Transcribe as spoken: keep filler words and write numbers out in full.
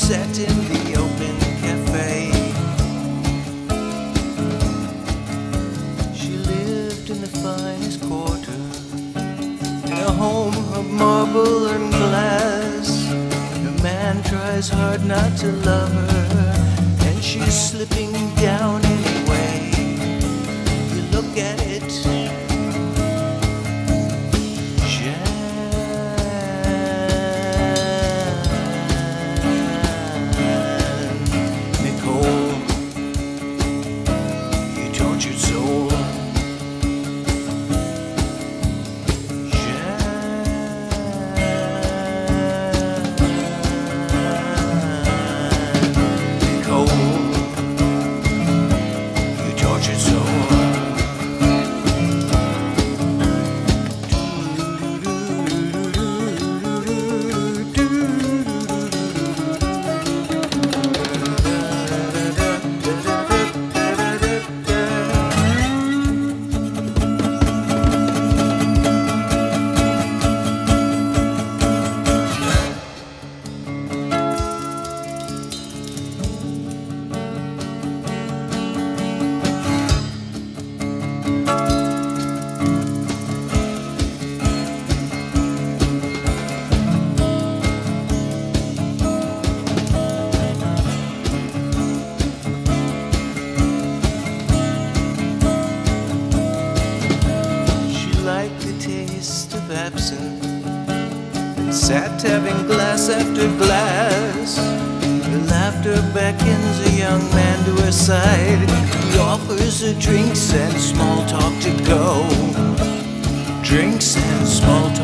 sat in the open cafe. She lived in the finest quarter, in a home of marble and glass. The man tries hard not to love her, and she's slipping down anyway. You look at it, absent, and sat having glass after glass. Her laughter beckons a young man to her side. He offers her drinks and small talk to go. Drinks and small